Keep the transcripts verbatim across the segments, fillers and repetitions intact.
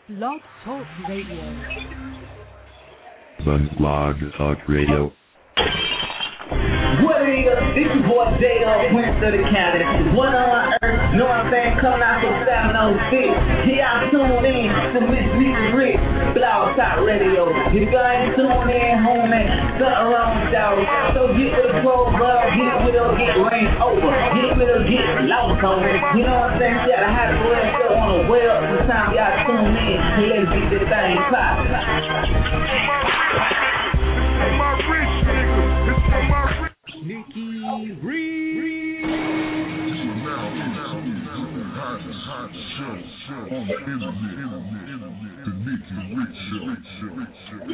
Blog Talk Radio. Blog Talk Radio. What it is, this is boy J-O, Prince of the County. One on earth, know I'm saying, coming out from seven oh six. Here I tune in to Miss Nicky Rich, Blog Talk Radio. If you ain't tuned in, homie, something wrong with y'all. So get with the program, get with it or get rained over. Get with it or get lost on it. You know what I'm saying? You gotta have to wear stuff on the well. Sometimes y'all tune in, and let's get this thing poppin'. My rich nigga, it's for my rich. Nicky Reed. On the internet, the Nicky Rich Show.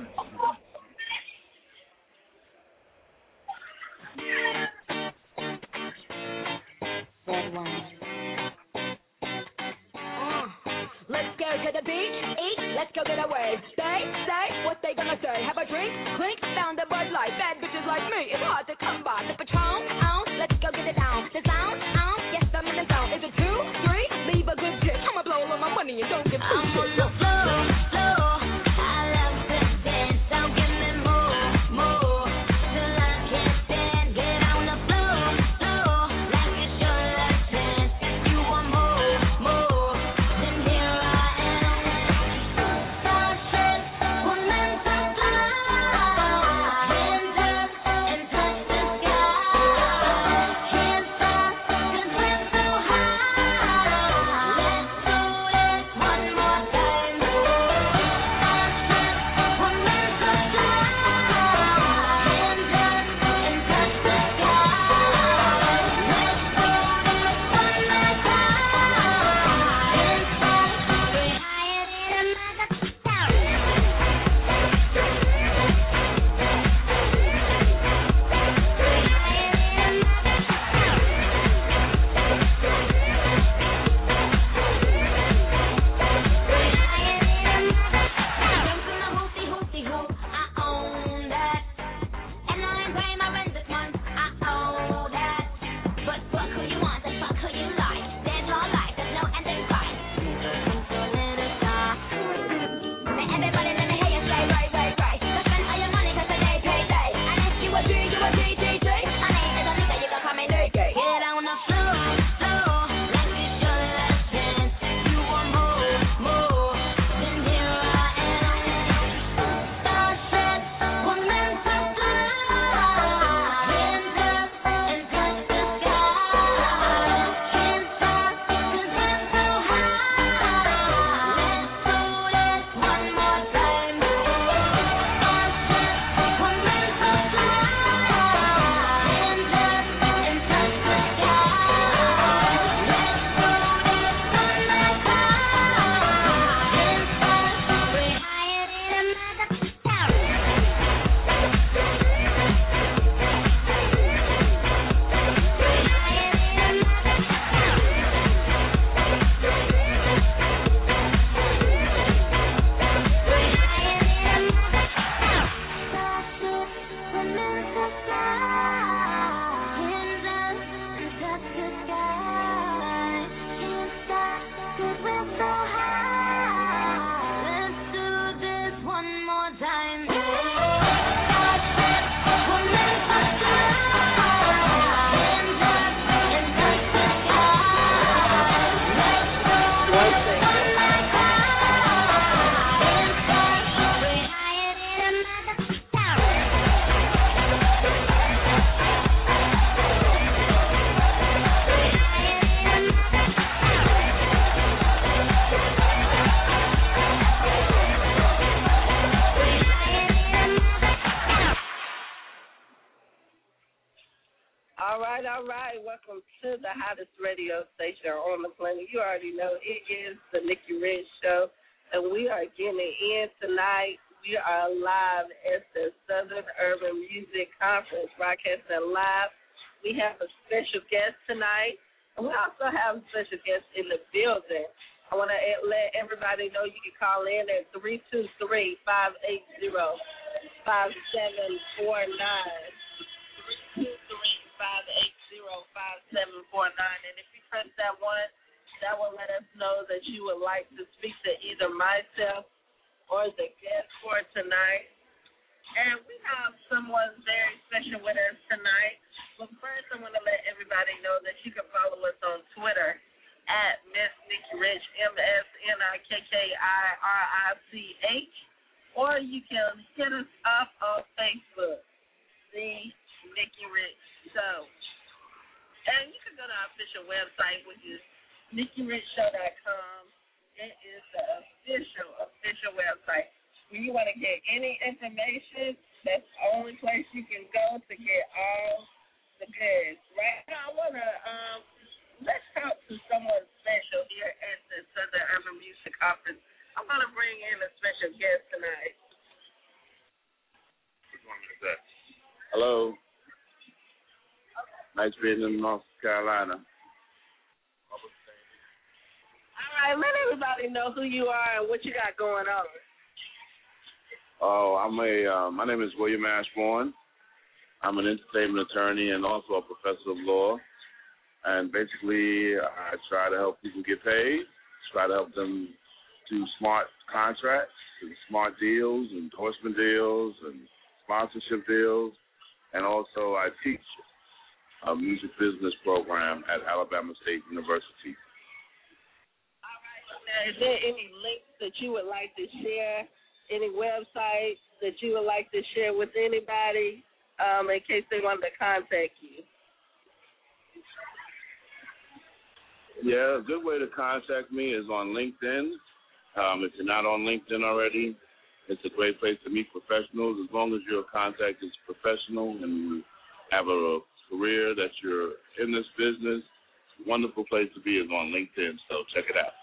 Let's go to the beach, eat, let's go get a wave. Stay, say, what they gonna say? Have a drink, clink, found a Bud Light. Bad bitches like me, it's hard to come by. The Patron, on, let's go get it down. The sound, on, yes, I'm in the zone. Is it two, three? Leave a good tip. I'ma blow all my money and don't give two shit. I'm on the floor, floor. I love to dance, don't give me more, more. Till I can't stand, get on the floor, floor. Like it's your last chance. If you want more, more, then here I am. Starship, woman to fly. Hands up and touch the sky. Can't stop 'cause we're so high. Let's do it one more time. Starship, woman to fly. Hands up and touch the sky. Let's do it one more time. Can't stop, we're higher than a All right, all right. Welcome to the hottest radio station on the planet. You already know it is the Nicky Rich Show, and we are getting in tonight. We are live at the Southern Urban Music Conference, broadcasting live. We have a special guest tonight, and we also have a special guest in the building. I want to let everybody know you can call in at three two three, five eight zero, five seven four nine. three two three, five eight zero, five seven four nine. And if you press that one, that will let us know that you would like to speak to either myself or the guest for tonight. And we have someone very special with us tonight. But first, I want to let everybody know that you can follow us on Twitter at Miss Nikki Rich, M S N I K K I R I C H, or you can hit us up on Facebook, The Nikki Rich Show. And you can go to our official website, which is Nikki Rich Show dot com. It is the official, official website. When you want to get any information, that's the only place you can go to get all the goods. Right now, I want to, um, let's talk to someone special here at the Southern Urban Music Conference. I want to bring in a special guest tonight. Which one is that? Hello. Nice being in North Carolina. All right, let everybody know who you are and what you got going on. Oh, I'm a. Uh, my name is William Ashbourne. I'm an entertainment attorney and also a professor of law. And basically, I try to help people get paid. Try to help them do smart contracts, and smart deals, endorsement deals, and sponsorship deals. And also, I teach a music business program at Alabama State University. All right. Now, is there any links that you would like to share? Any websites that you would like to share with anybody um, in case they wanted to contact you? Yeah, a good way to contact me is on LinkedIn. Um, if you're not on LinkedIn already, it's a great place to meet professionals. As long as your contact is professional and you have a career that you're in this business, a wonderful place to be is on LinkedIn, so check it out.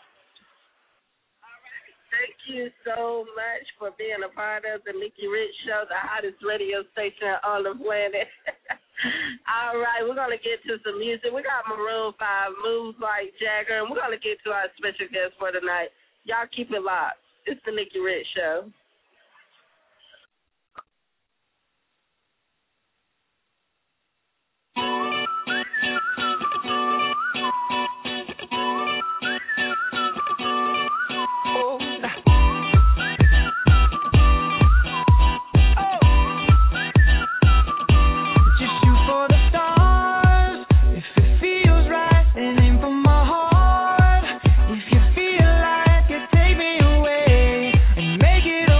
Thank you so much for being a part of the Nikki Rich Show, the hottest radio station on the planet. All right, we're going to get to some music. We got Maroon five, Moves Like Jagger, and we're going to get to our special guest for tonight. Y'all keep it locked. It's the Nikki Rich Show. Make it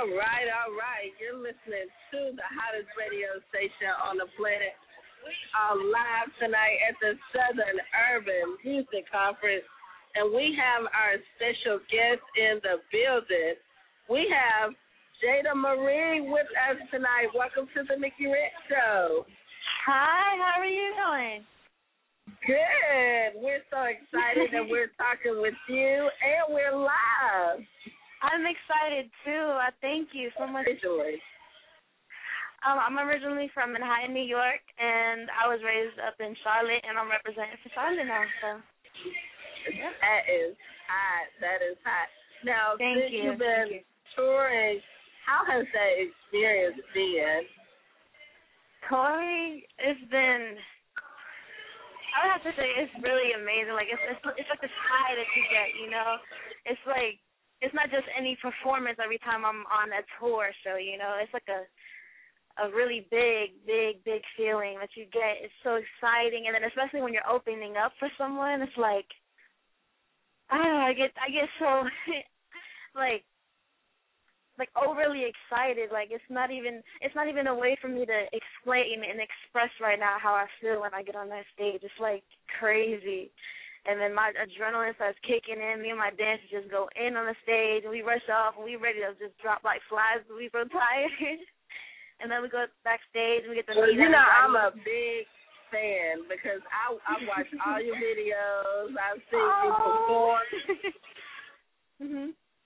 All right, all right. You're listening to the hottest radio station on the planet. We are live tonight at the Southern Urban Music Conference, and we have our special guest in the building. We have Jada Marie with us tonight. Welcome to the Nikki Rich Show. Hi, how are you doing? Good. We're so excited that we're talking with you, and we're live. I'm excited, too. I thank you so much. Originally. Um, I'm originally from Manhattan, New York, and I was raised up in Charlotte, and I'm representing for Charlotte now. So. Yep. That is hot. That is hot. Now, thank since you. you've been you. touring, how has that experience been? Touring, it's been, I would have to say it's really amazing. Like, it's, it's, it's like this high that you get, you know? It's like, it's not just any performance every time I'm on a tour show, you know? It's like a a really big, big, big feeling that you get. It's so exciting, and then especially when you're opening up for someone, it's like, I don't know, I get, I get so, like, like overly excited. Like it's not even, it's not even a way for me to explain and express right now how I feel when I get on that stage. It's like crazy. And then my adrenaline starts kicking in. Me and my dancers just go in on the stage, and we rush off, and we ready to just drop like flies, but we so tired. And then we go backstage, and we get to well, meet you know, everybody. I'm a big fan because I I watch all your videos. I've seen oh. you perform. Mhm.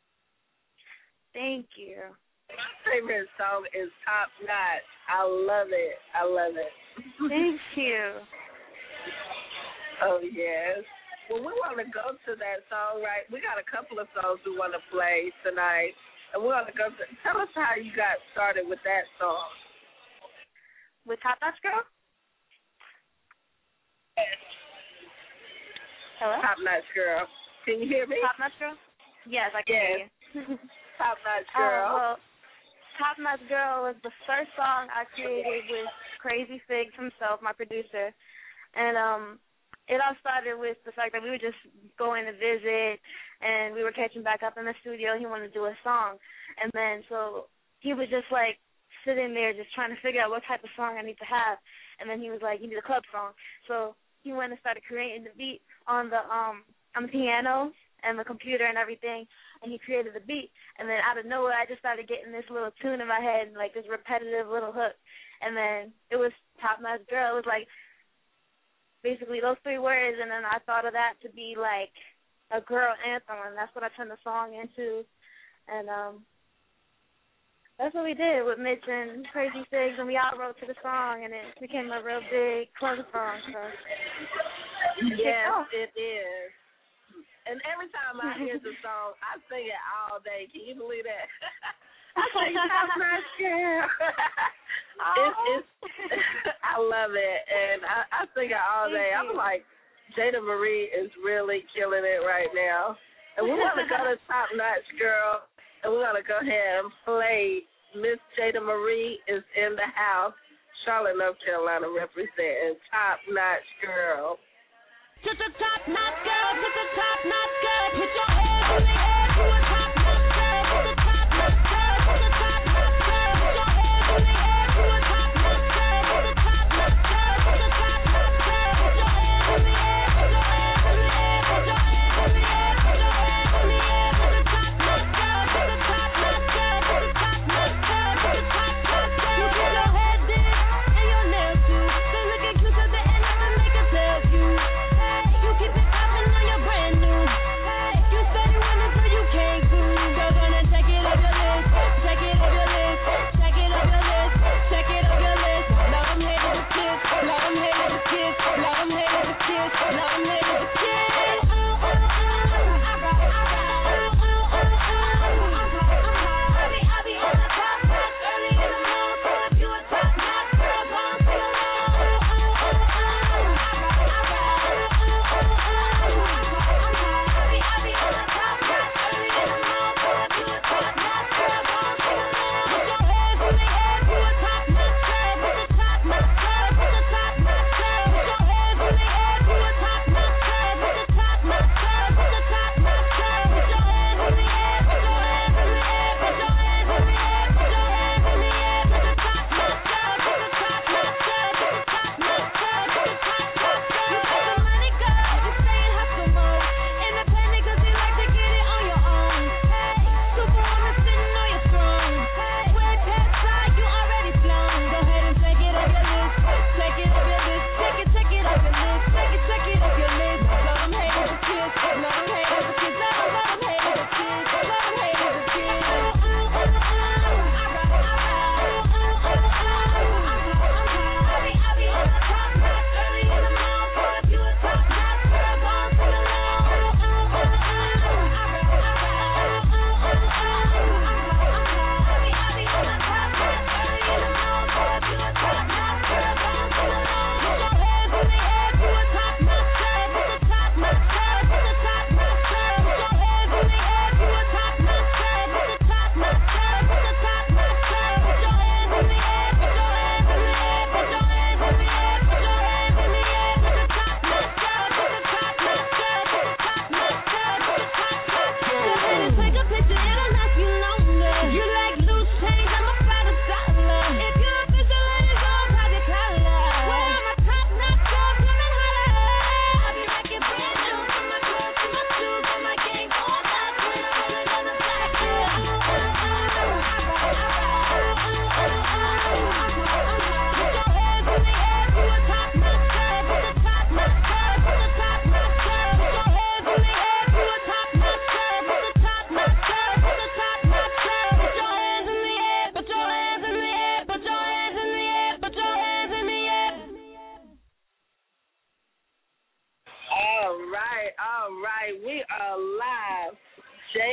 Thank you. My favorite song is Top Notch. I love it. I love it. Thank you. Oh yes. Well, we want to go to that song, right? We got a couple of songs we want to play tonight. And we want to go to, tell us how you got started with that song. With Top Notch Girl? Hello? Top Notch Girl. Can you hear me? Top Notch Girl? Yes, I can yes. hear you. Top Notch Girl. Uh, well, Top Notch Girl was the first song I created with Crazy Figs himself, my producer. And um, it all started with the fact that we were just going to visit, and we were catching back up in the studio. He wanted to do a song. And then so he was just, like, sitting there just trying to figure out what type of song I need to have. And then he was like, you need a club song. So he went and started creating the beat on the um on the piano and the computer and everything, and he created the beat. And then out of nowhere, I just started getting this little tune in my head, like this repetitive little hook. And then it was Top Notch Girl. It was like basically those three words, and then I thought of that to be like a girl anthem, and that's what I turned the song into. And um, that's what we did with Mitch and Crazy Figs, and we all wrote to the song, and it became a real big club song. So yes, it is. And every time I hear the song, I sing it all day. Can you believe that? I sing Top Notch Girl. It's, it's, I love it, and I, I sing it all day. I'm like, Jada Marie is really killing it right now. And we want to go to Top Notch Girl, and we're going to go ahead and play Miss Jada Marie is in the house, Charlotte, North Carolina, representing Top Notch Girl. To the top notch girl, to the top notch girl, put your hands in the air to a top notch girl, to the top notch girl, to the top notch girl, put your hands in the air to a top notch girl, to the top notch girl, to the top notch girl, put your hands in the air, put your hands in the air, put your hands in the air, put your hands in the air, to the top notch girl, to the top notch girl, to the top notch girl, to the top notch girl. You get your head did and your nails too, they looking cute at the end of the make it tell you. Keep it up and know you're brand new. Hey, you steady running so you can't go.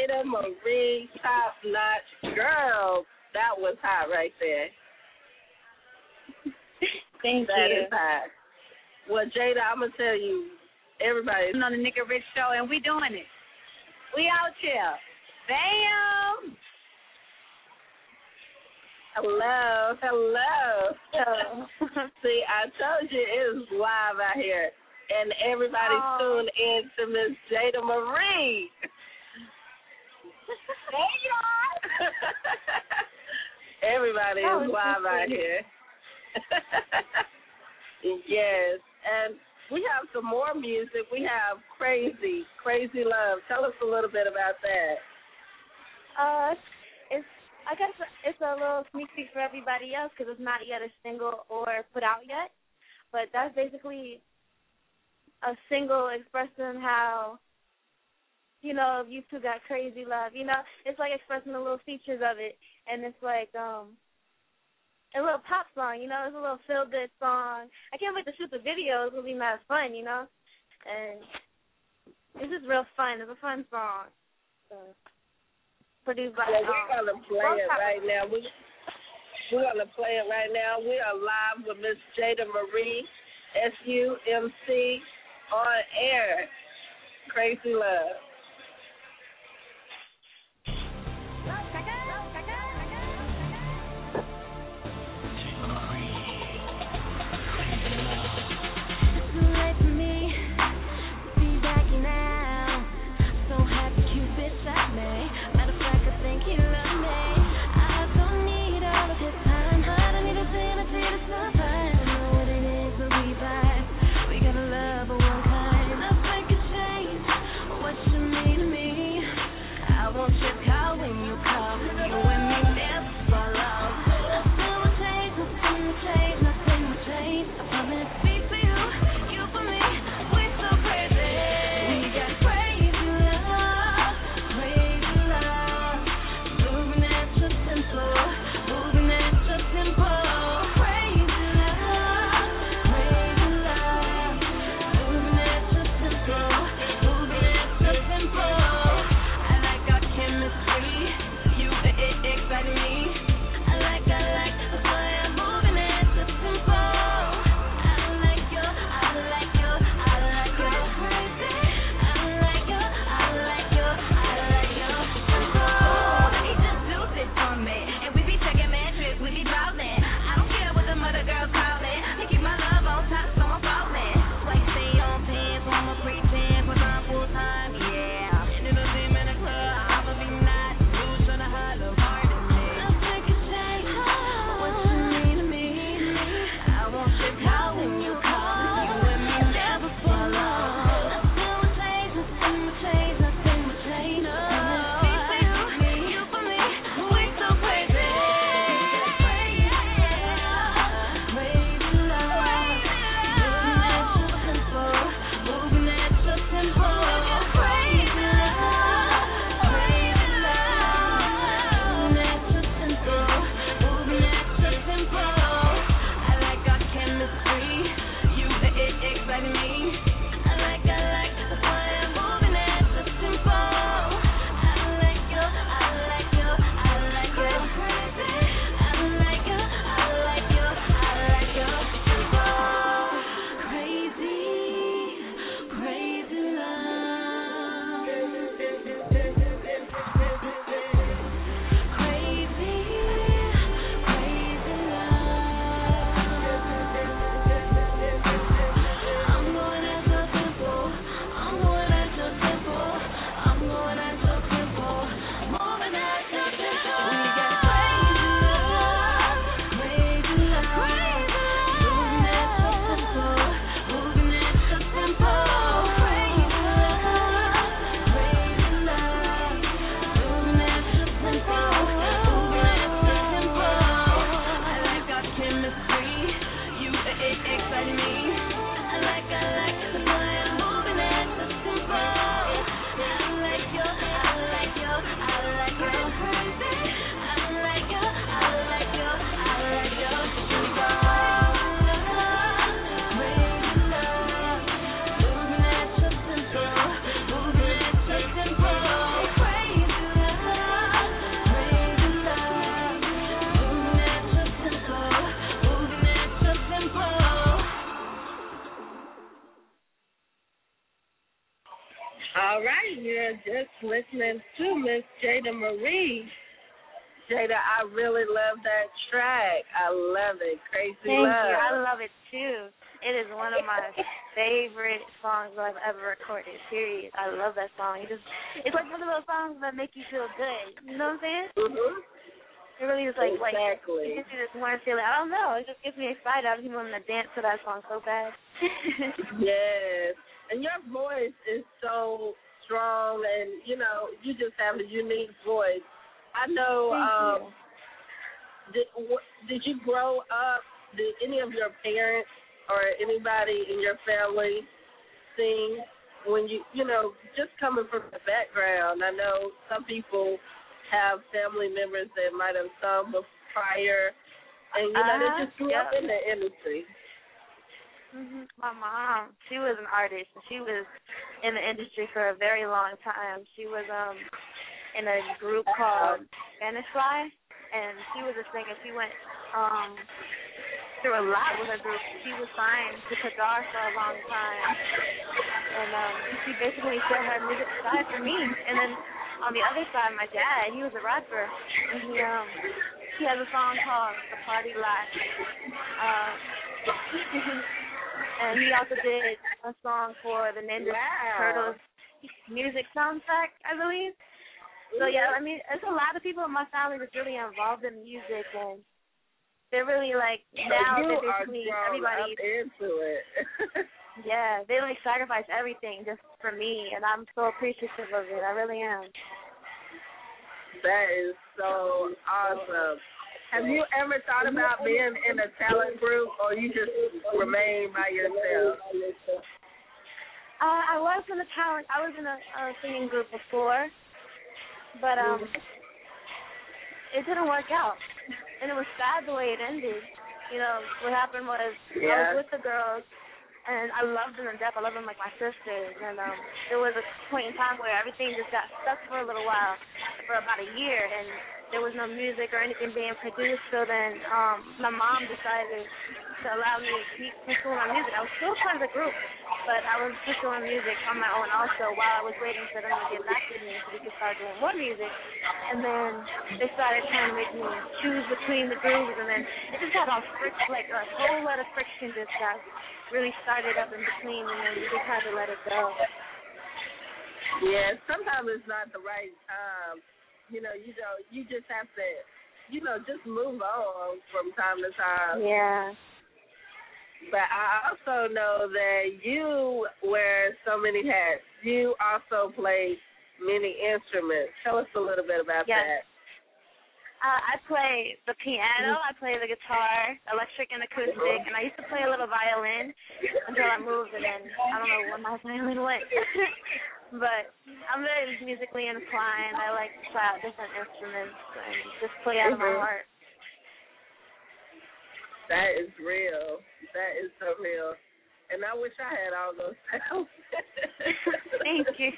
Jada Marie, Top Notch Girl. That was hot right there. Thank that you. That is hot. Well, Jada, I'm going to tell you, everybody. On the Nick and Rich Show, and we doing it. We out here. Bam! Hello, hello. hello. See, I told you it was live out here. And everybody oh. tuned in to Miss Jada Marie. There you are. Everybody is live out here. Yes. And we have some more music. We have Crazy, Crazy Love. Tell us a little bit about that. Uh, it's I guess it's a little sneak peek for everybody else because it's not yet a single or put out yet. But that's basically a single expressing how, you know, you two got crazy love. You know, it's like expressing the little features of it. And it's like um, a little pop song, you know. It's a little feel-good song. I can't wait to shoot the video. It's going to be mad fun, you know. And it's just real fun. It's a fun song. So. Produced by well, we're going to play it right now. We, we're going to play it right now. We are live with Miss Jada Marie, S U M C, on air. Crazy Love. We gotta love of one kind. Let's make a change. What you All right, you're just listening to Miss Jada Marie. Jada, I really love that track. I love it. Crazy Thank Love. you. I love it too. It is one of my favorite songs I've ever recorded. Period. I love that song. It just, it's like one of those songs that make you feel good. You know what I'm saying? Mm-hmm. It really is like, exactly. like, it gives you this warm feeling. I don't know. It just gets me excited. I just want to dance to that song so bad. Yes. And your voice is so strong, and, you know, you just have a unique voice. I know, Thank um, you. did, w- did you grow up, did any of your parents or anybody in your family sing when you, you know, just coming from the background? I know some people have family members that might have sung prior, and, you know, Uh-huh. they just grew Yep. up in the industry. Mm-hmm. My mom, she was an artist. She was in the industry for a very long time. She was um in a group called Spanish Fly, and she was a singer. She went um through a lot with her group. She was signed to Qatar for a long time, and um she basically set her music aside for me. And then on the other side, my dad, he was a rapper, and he um he has a song called The Party Lot. Uh, And he also did a song for the Ninja Wow. Turtles music soundtrack, I believe. So, yeah, I mean, there's a lot of people in my family that's really involved in music, and they're really, like, now you they're are basically, grown everybody, up into it. yeah, they, like, sacrifice everything just for me, and I'm so appreciative of it. I really am. That is so awesome. Have you ever thought about being in a talent group, or you just remain by yourself? Uh, I was in a talent, I was in a, a singing group before, but um, it didn't work out, and it was sad the way it ended. You know, what happened was Yeah. I was with the girls, and I loved them to death. I loved them like my sisters, and um, there was a point in time where everything just got stuck for a little while, for about a year, and there was no music or anything being produced. So then um, my mom decided to allow me to keep pursuing my music. I was still part of the group, but I was pursuing music on my own also while I was waiting for them to get back to me so we could start doing more music. And then they started trying to make me choose between the groups, and then it just had all friction, like a whole lot of friction just got really started up in between, and then we just had to let it go. Yeah, sometimes it's not the right time. You know, you know, you just have to, you know, just move on from time to time. Yeah. But I also know that you wear so many hats. You also play many instruments. Tell us a little bit about yes. that. Uh, I play the piano, I play the guitar, electric and acoustic, and I used to play a little violin until I moved, and then I don't know where my violin went. But I'm very musically inclined. I like to try out different instruments and just play out of my heart. That is real. That is so real. And I wish I had all those sounds. Thank you.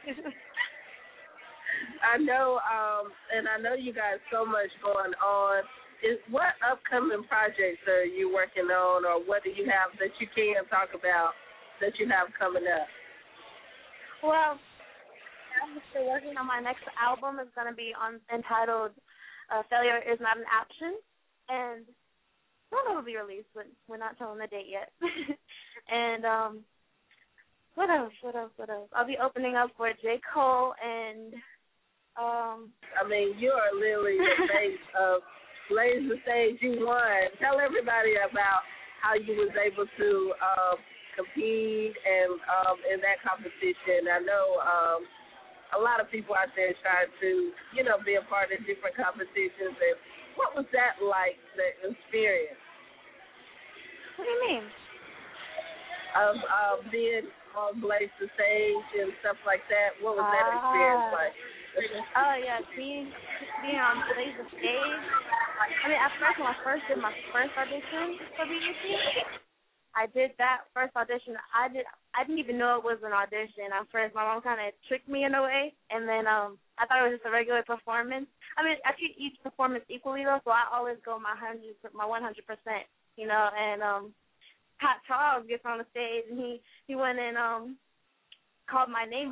I know, um, and I know you got so much going on. Is what upcoming projects are you working on, or what do you have that you can talk about that you have coming up? Well, I'm still working on my next album. It's going to be on entitled uh, Failure Is Not an Option. And I don't know if it'll be released, but we're not telling the date yet. And um, what else, what else, what else? I'll be opening up for J. Cole and... Um, I mean, you are literally the face of Blaze the Stage. You won. Tell everybody about how you was able to um, compete and um, in that competition. I know um, a lot of people out there trying to, you know, be a part of different competitions. And what was that like, the experience? What do you mean? Of uh, being on Blaze the Stage and stuff like that. What was that experience like? Oh, yeah, being, being on Blaze the Stage. I mean, at first, when I first did my first audition for B E T, I did that first audition. I did. I didn't even know it was an audition. At first, my mom kind of tricked me in a way, and then um, I thought it was just a regular performance. I mean, I treat each performance equally, though, so I always go my hundred, my one hundred percent, you know. And um, Pat Charles gets on the stage, and he he went and um called my name up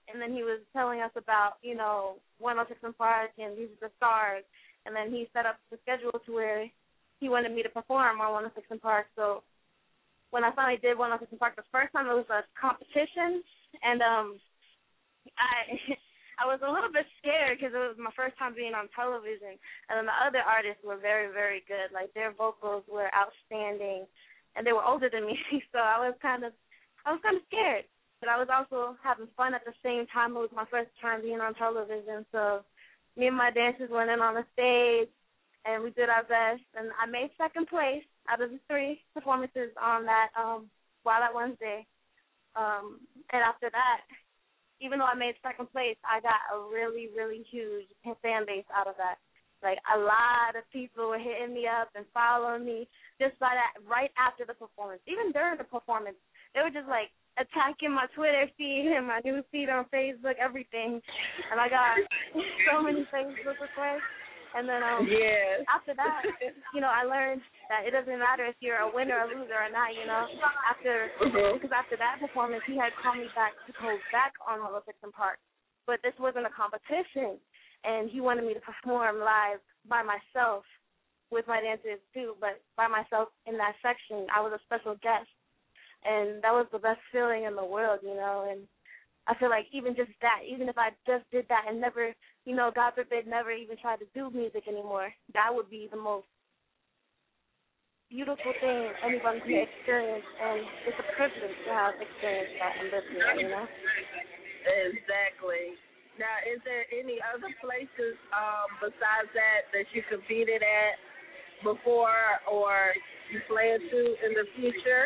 and then he was telling us about, you know, one oh six and Park and these are the stars, and then he set up the schedule to where he wanted me to perform on one oh six and Park. So when I finally did one oh six and Park the first time, it was a competition, and um, I I was a little bit scared because it was my first time being on television, and then the other artists were very, very good. Like, their vocals were outstanding, and they were older than me, so I was kind of I was kind of scared. But I was also having fun at the same time. It was my first time being on television, so me and my dancers went in on the stage, and we did our best, and I made second place out of the three performances on that um, Wild Out Wednesday. Um, and after that, even though I made second place, I got a really, really huge fan base out of that. Like, a lot of people were hitting me up and following me just by that right after the performance. Even during the performance, they were just, like, attacking my Twitter feed and my news feed on Facebook, everything. And I got so many Facebook requests. And then um, yes. after that, you know, I learned that it doesn't matter if you're a winner or loser or not, you know. After mm-hmm. Because after that performance, he had called me back to go back on one oh six and Park. But this wasn't a competition, and he wanted me to perform live by myself with my dancers too, but by myself in that section. I was a special guest, and that was the best feeling in the world, you know. And I feel like even just that, even if I just did that and never, you know, God forbid, never even tried to do music anymore, that would be the most beautiful thing anyone can experience, and it's a privilege to have experienced that and lived that, you know? Exactly. Now, is there any other places um, besides that that you competed at before or you plan to in the future?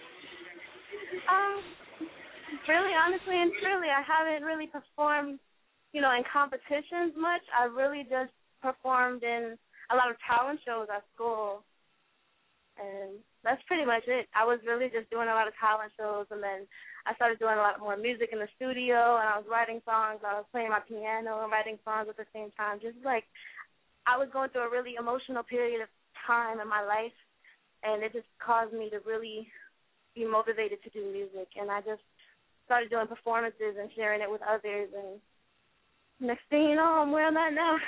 Um, really, honestly and truly, I haven't really performed, you know, in competitions much. I really just performed in a lot of talent shows at school, and that's pretty much it. I was really just doing a lot of talent shows, and then I started doing a lot more music in the studio, and I was writing songs. I was playing my piano and writing songs at the same time. Just like I was going through a really emotional period of time in my life, and it just caused me to really be motivated to do music, and I just started doing performances and sharing it with others, and next thing you know, I'm wearing that now.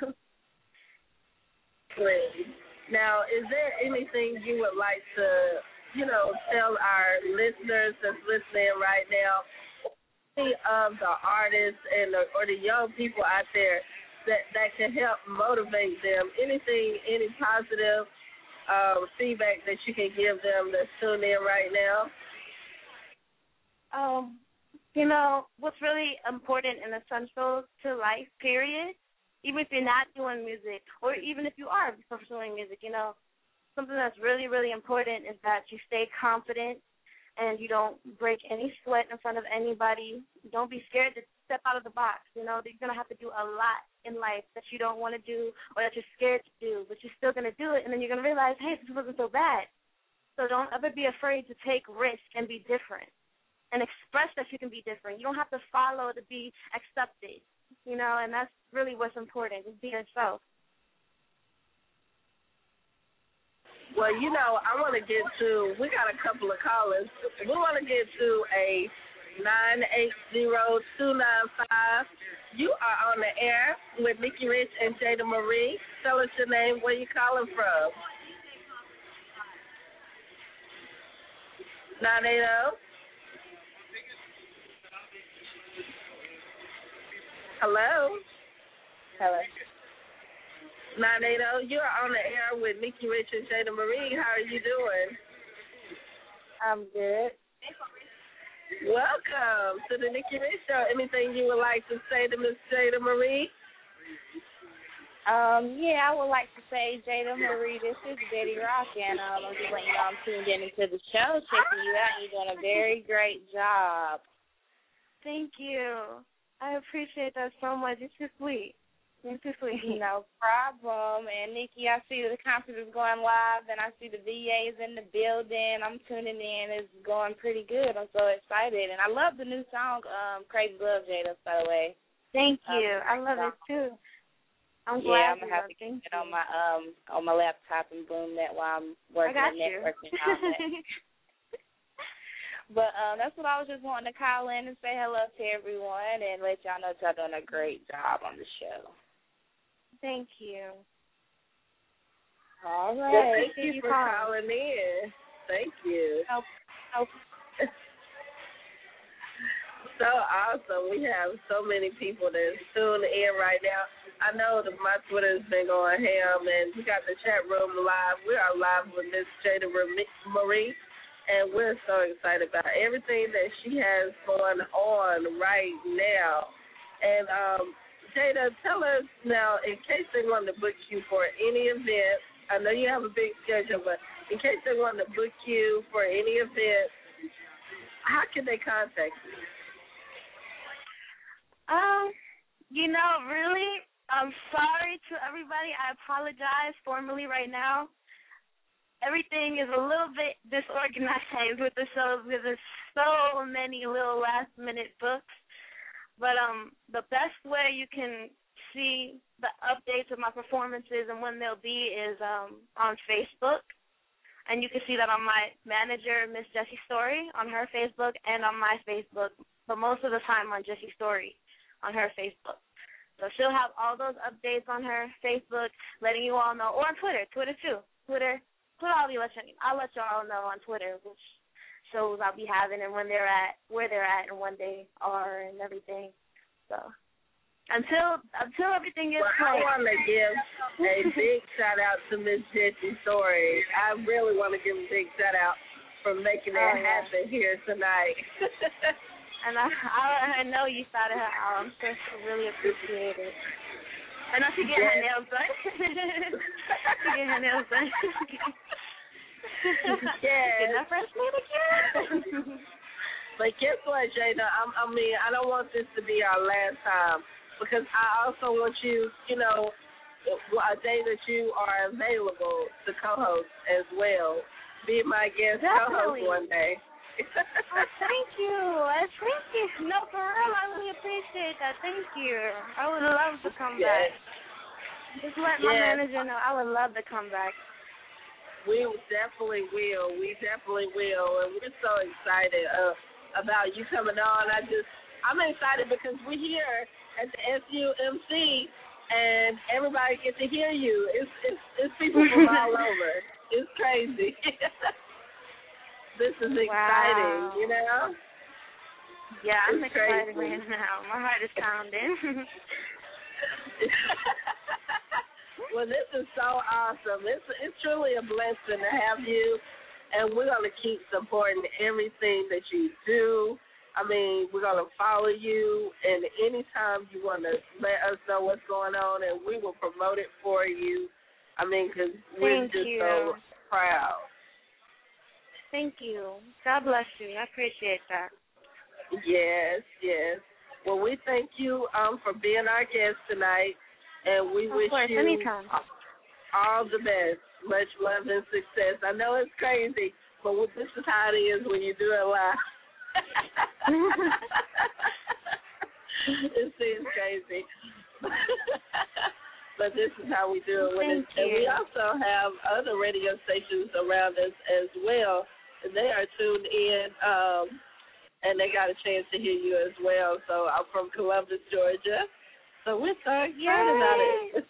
Great. Now, is there anything you would like to, you know, tell our listeners that's listening right now, any of the artists and the, or the young people out there that, that can help motivate them? Anything, any positive um, feedback that you can give them that's tuned in right now? Um, you know, what's really important and essential to life, period, even if you're not doing music or even if you are pursuing music, you know, something that's really, really important is that you stay confident and you don't break any sweat in front of anybody. Don't be scared to step out of the box. You know, you're going to have to do a lot in life that you don't want to do or that you're scared to do, but you're still going to do it, and then you're going to realize, hey, this wasn't so bad. So don't ever be afraid to take risks and be different and express that you can be different. You don't have to follow to be accepted, you know, and that's really what's important, is be yourself. Well, you know, I want to get to, we got a couple of callers. We want to get to a nine eight zero two nine five. You are on the air with Nikki Rich and Jada Marie. Tell us your name, where you calling from. nine eight zero. Hello? Hello. nine eight zero, you're on the air with Nikki Rich and Jada Marie. How are you doing? I'm good. Welcome to the Nikki Rich Show. Anything you would like to say to Miss Jada Marie? Um, yeah, I would like to say, Jada Marie, this is Betty Rock, and um, I'm just letting you know I'm tuned in into the show, checking you out, and you're doing a very great job. Thank you. I appreciate that so much. It's too sweet. It's too sweet. No problem. And, Nikki, I see the concert is going live, and I see the V As in the building. I'm tuning in. It's going pretty good. I'm so excited. And I love the new song, um, Crazy Love, Jada, by the way. Thank um, you. I love song. it, too. I'm yeah, glad I'm going to have to get it on my, um, on my laptop and boom that while I'm working I got on you. networking. But um, that's what I was just wanting to call in and say hello to everyone and let y'all know y'all doing a great job on the show. Thank you. All right. Well, thank Here you for calling in. Thank you. Help, help. So awesome. We have so many people that's tuning in right now. I know that my Twitter has been going ham, and we got the chat room live. We are live with Miss Jada Marie, and we're so excited about everything that she has going on right now. And um, Jada, tell us now, in case they want to book you for any event, I know you have a big schedule, but in case they want to book you for any event, how can they contact you? Um, you know, really, I'm sorry to everybody. I apologize formally right now. Everything is a little bit disorganized with the shows because there's so many little last-minute books. But um, the best way you can see the updates of my performances and when they'll be is um, on Facebook. And you can see that on my manager, Miss Jessie Story, on her Facebook, and on my Facebook, but most of the time on Jessie Story on her Facebook. So she'll have all those updates on her Facebook, letting you all know, or on Twitter, Twitter too. Twitter, Twitter I'll be letting, I'll let you all know on Twitter which shows I'll be having and when they're at, where they're at and when they are and everything. So until until everything is well, I want to give a big shout out to Miss Jessie Story. I really want to give a big shout out for making that oh, yeah. happen here tonight. And I, I I know you started her out. I'm sure she really appreciate it. I know she get yes. her nails done. She get her nails done. Yes. Getting her fresh manicure. But guess what, Jada? I'm, I mean, I don't want this to be our last time because I also want you, you know, a day that you are available to co-host as well. Be my guest Definitely. co-host one day. Oh, thank you. I thank you. No, for real, I really appreciate that. Thank you. I would love to come yes. back. Just let my yes. manager know. I would love to come back. We definitely will. We definitely will. And we're so excited uh, about you coming on. I just, I'm excited because we're here at the S U M C and everybody gets to hear you. It's, it's, it's people from all over. It's crazy. This is exciting, wow. you know? Yeah, I'm it's excited crazy. right now. My heart is pounding. Well, this is so awesome. It's, it's truly a blessing to have you, and we're going to keep supporting everything that you do. I mean, we're going to follow you, and anytime you want to let us know what's going on, and we will promote it for you. I mean, because we're just you. so proud. Thank you. God bless you. I appreciate that. Yes, yes. Well, we thank you um, for being our guest tonight, and we of wish course, you anytime. all the best. Much love and success. I know it's crazy, but this is how it is when you do it live. It seems crazy. But this is how we do it. When Thank it's, and we you. also have other radio stations around us as well. And they are tuned in, um, and they got a chance to hear you as well. So I'm from Columbus, Georgia. So we're so excited Yay. about it.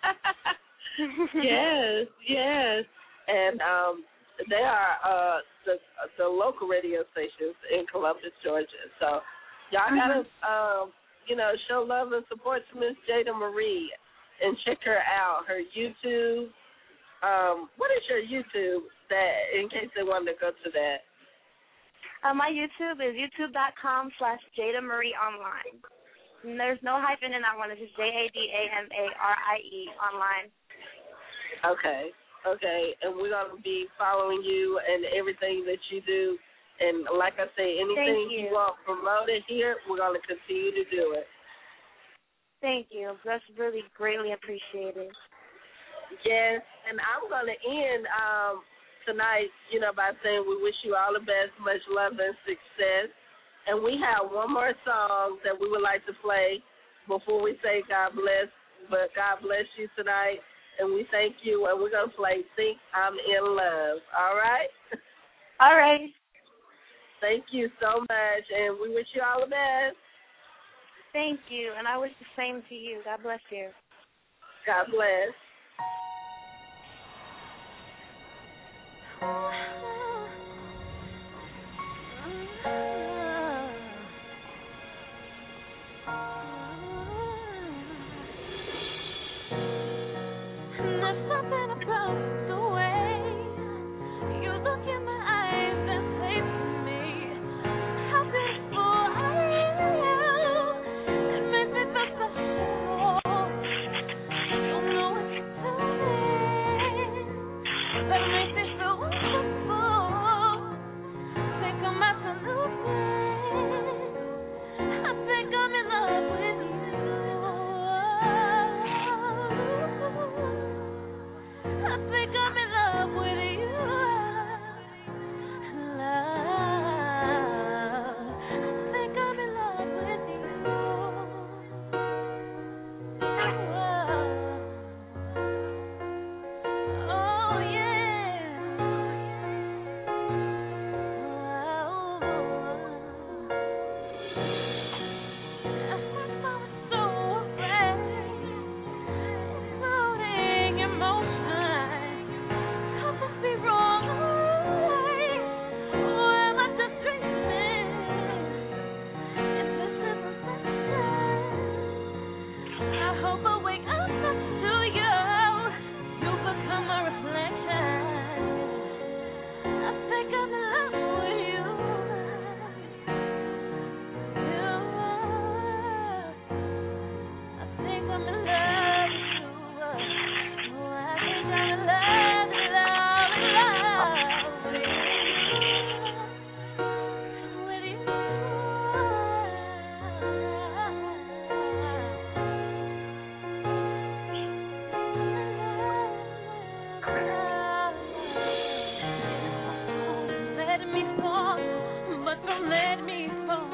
Yes, yes. And um, they are uh, the the local radio stations in Columbus, Georgia. So y'all got to, um, you know, show love and support to Miss Jada Marie and check her out. Her YouTube. Um, what is your YouTube? That in case they wanted to go to that. Uh, my YouTube is youtube.com slash Jada Marie Online. And there's no hyphen in that one. It's just J A D A M A R I E online. Okay, okay. And we're going to be following you and everything that you do. And like I say, anything you. you want promoted here, we're going to continue to do it. Thank you. That's really greatly appreciated. Yes, and I'm going to end um, tonight, you know, by saying we wish you all the best, much love and success. And we have one more song that we would like to play before we say God bless. But God bless you tonight, and we thank you. And we're going to play Think I'm in Love. All right? All right. Thank you so much, and we wish you all the best. Thank you, and I wish the same to you. God bless you. God bless. There's something about the way you look in my eyes and say to me how beautiful I am. It makes me feel so small. Don't know what to tell me, but it makes me feel wonderful. Think I'm absolute bliss. I think I'm in love with you. I think I'm in love with you. Love. I think I'm in love with you. Oh, yeah. At first I was so afraid, floating in motion. Could this be wrong? Or am I just dreaming? If this isn't fiction, I hope I wake up next to you. You become my reflection. I think I'm in love with you. You. I think I'm in love with you. Oh, I think I'm in love, in love, in love with you. With you. Let me fall, but don't let me fall.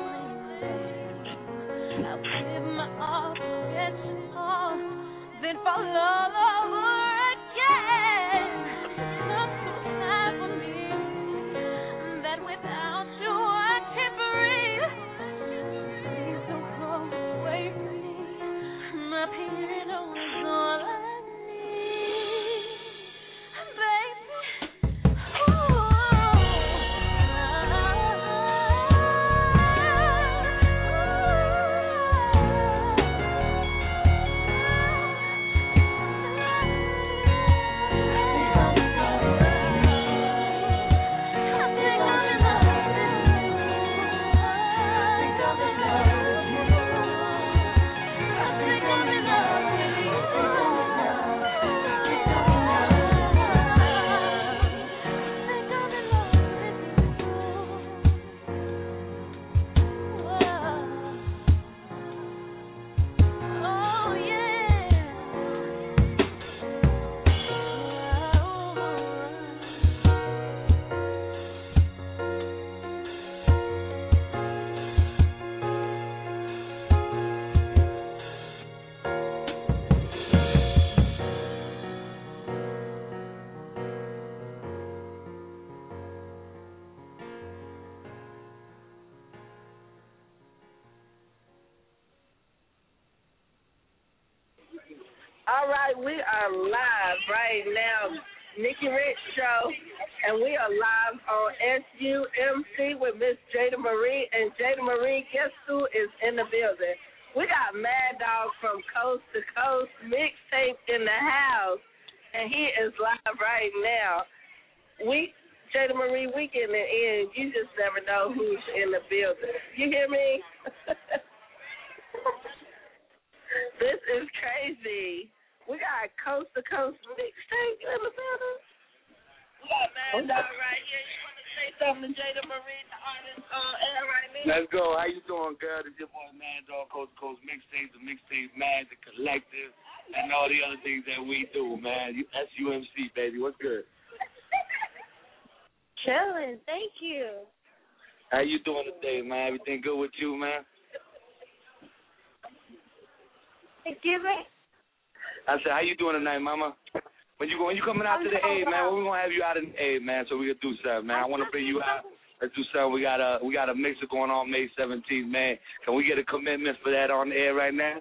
I'll give my all, forget you all, then fall all over again. It's not too hard for me that without you I can't breathe. Please don't go away from me. My piano is all I need, baby. All right, we are live right now, Nikki Rich Show, and we are live on S U M C with Miss Jada Marie. And Jada Marie, guess who is in the building? We got Mad Dog from Coast to Coast Mixtape in the house, and he is live right now. We, Jada Marie, we getting it in. You just never know who's in the building. You hear me? This is crazy. We got Coast to Coast Mixtape in the building. We got Mad Dog right here. You want to say something to Jada Marie, the artist on air right now? Let's go. How you doing, girl? This your boy Mad Dog, Coast to Coast Mixtape, the Mixtape Mad, the Collective, and all the other things that we do, man. You S U M C, baby. What's good? Chilling. Thank you. How you doing today, man? Everything good with you, man? Excuse me? I said, how you doing tonight, mama? When you when you coming out to the A, man, when we gonna have you out in the A, man, so we can do something, man. I want to bring you out Let's do something. We got a we got a mixer going on May seventeenth, man. Can we get a commitment for that on the air right now?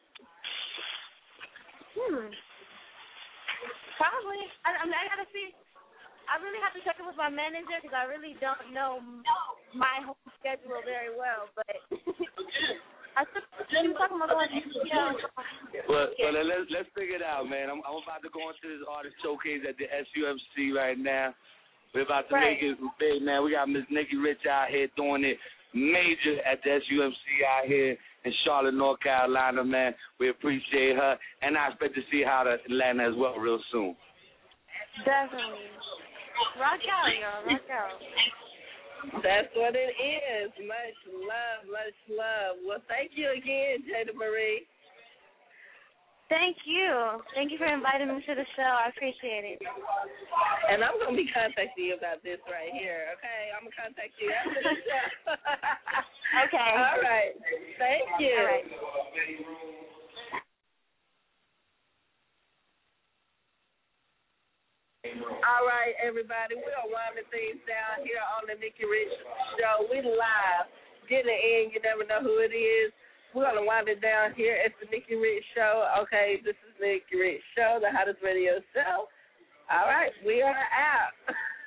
Hmm. Probably. I, I mean, I gotta see. I really have to check it with my manager because I really don't know my whole schedule very well. But I took you talking about going. Yeah. Well, well, let's let's figure it out, man. I'm I'm about to go into this artist showcase at the S U M C right now. We're about to right. make it big, man. We got Miss Nikki Rich out here doing it major at the S U M C out here in Charlotte, North Carolina, man. We appreciate her, and I expect to see her out of Atlanta as well real soon. Definitely. Rock out, y'all. Rock out. That's what it is. Much love, much love. Well, thank you again, Jada Marie. Thank you. Thank you for inviting me to the show. I appreciate it. And I'm going to be contacting you about this right here, okay? I'm going to contact you after the show. Okay. All right. Thank you. All right. All right, everybody. We are winding things down here on the Nikki Rich Show. We live. Getting it in. You never know who it is. We're going to wind it down here at the Nikki Rich Show. Okay, this is Nikki Rich Show, the hottest radio show. All right, we are out.